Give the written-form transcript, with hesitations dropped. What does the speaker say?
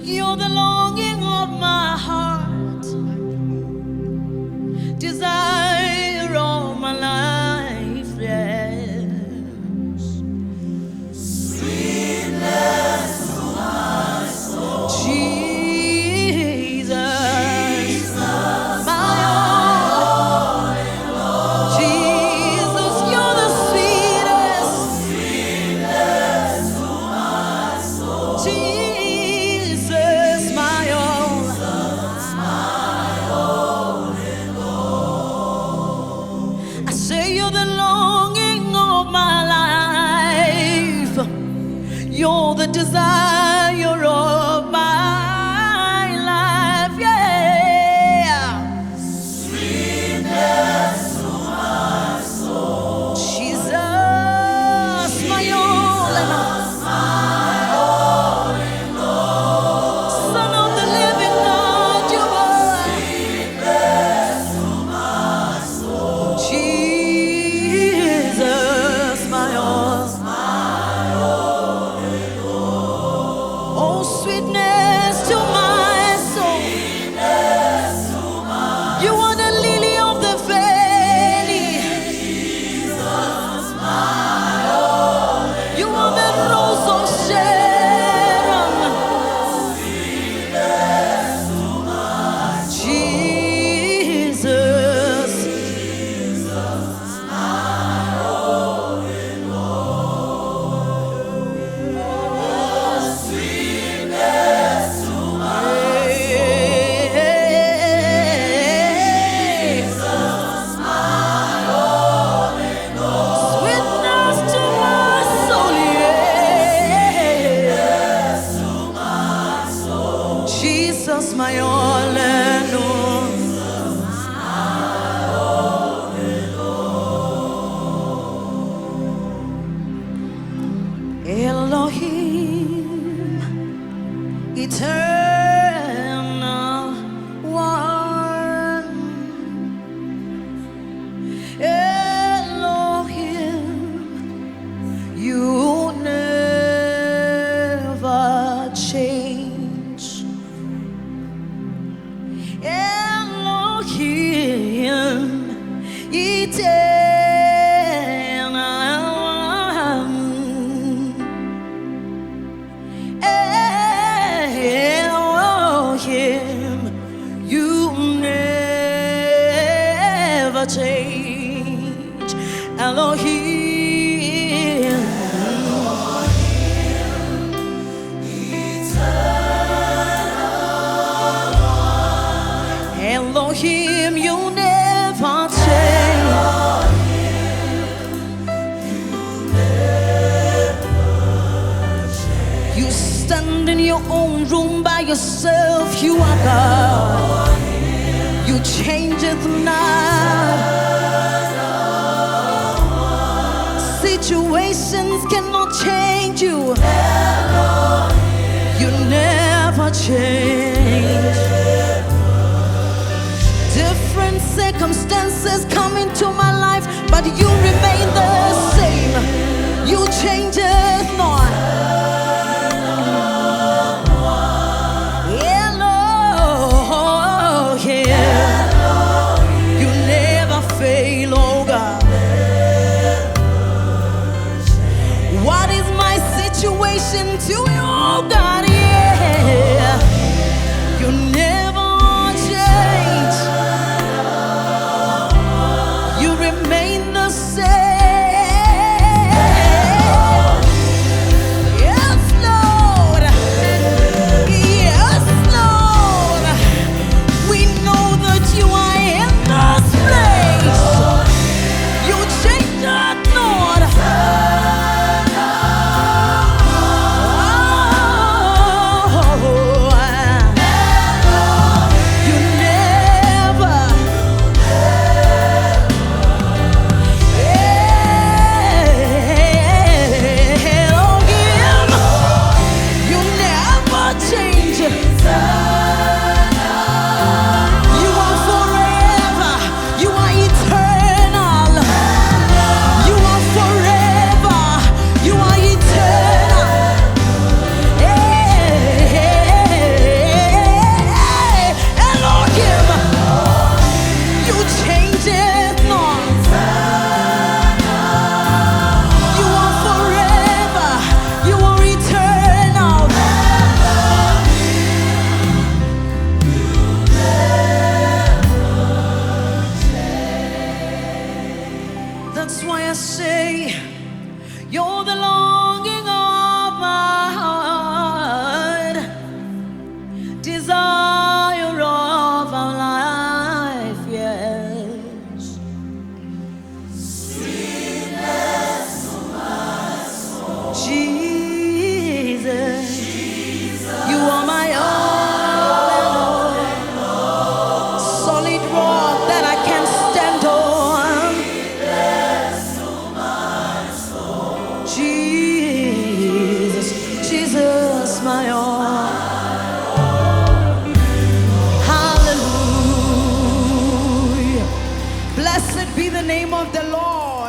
You're the longing of my heart, desire all my life, yes. Sweetness to my soul, Jesus, my all in all. Jesus, you're the sweetest. Sweetness to my soul, Jesus, my all. I say you're the longing of my life. You're the desire of my life, yeah. Sweetness to my soul, Jesus, my all and all. Son of the living God, you are. Sweetness to my soul, Jesus, my all. Oh, sweetness to my soul. You are the lily of the valley. You are the rose of Sharon. Jesus. Sweetness to my soul, yeah. Jesus, my all and all. Elohim, eternal one. Elohim, you never change. Elohim, eternal one. Elohim, you never change. Elohim, Elohim, you never change. You stand in your own room by yourself, you are God. You changeth not. Situations cannot change you. You never change. Different circumstances come into my life, but you remain the same. You changeth not. Elohim, you never fail, oh God. What is my situation to you, oh God? Yeah, you never change. You remain the same. is my all. Hallelujah. Blessed be the name of the Lord.